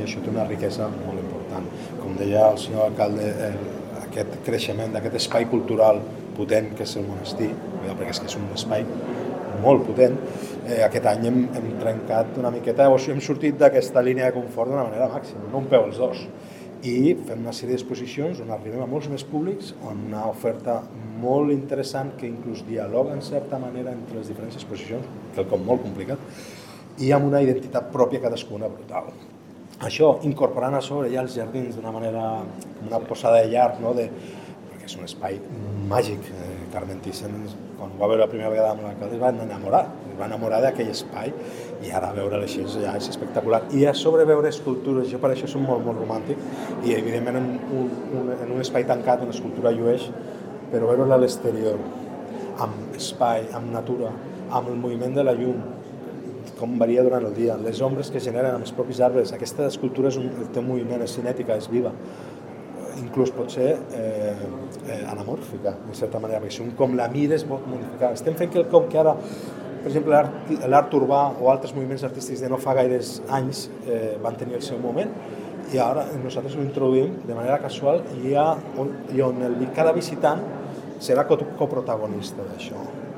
i això té una riquesa molt important. Com deia el senyor alcalde, aquest creixement d'aquest espai cultural potent que és el monestir, perquè és que és un espai molt potent, aquest any hem trencat una miqueta, o sigui, hem sortit d'aquesta línia de confort d'una manera màxima, no un peu als dos, i fem una sèrie d'exposicions on arribem a molts més públics, on una oferta molt interessant que inclús dialoga en certa manera entre les diferents exposicions, quelcom molt complicat, i amb una identitat pròpia cadascuna brutal. Això, incorporant a sobre ja els jardins d'una manera, com una posada de llar, no? Perquè és un espai màgic. Carmen Thyssen, quan ho va veure la primera vegada amb l'alcalde, es va enamorar d'aquell espai, i ara veure-la així ja és espectacular. I a sobre veure escultures, jo per això soc molt romàntic, i evidentment en un espai tancat, una escultura llueix, però veure-la a l'exterior, amb espai, amb natura, amb el moviment de la llum, com varia durant el dia, les ombres que generen amb els propis arbres. Aquesta escultura té un moviment, és cinètica, és viva, inclús pot ser anamòrfica, de certa manera, perquè si com la mires pot modificar. Estem fent quelcom que ara, per exemple, l'art urbà o altres moviments artístics de no fa gaires anys van tenir el seu moment, i ara nosaltres ho introduïm de manera casual i on cada visitant serà coprotagonista d'això.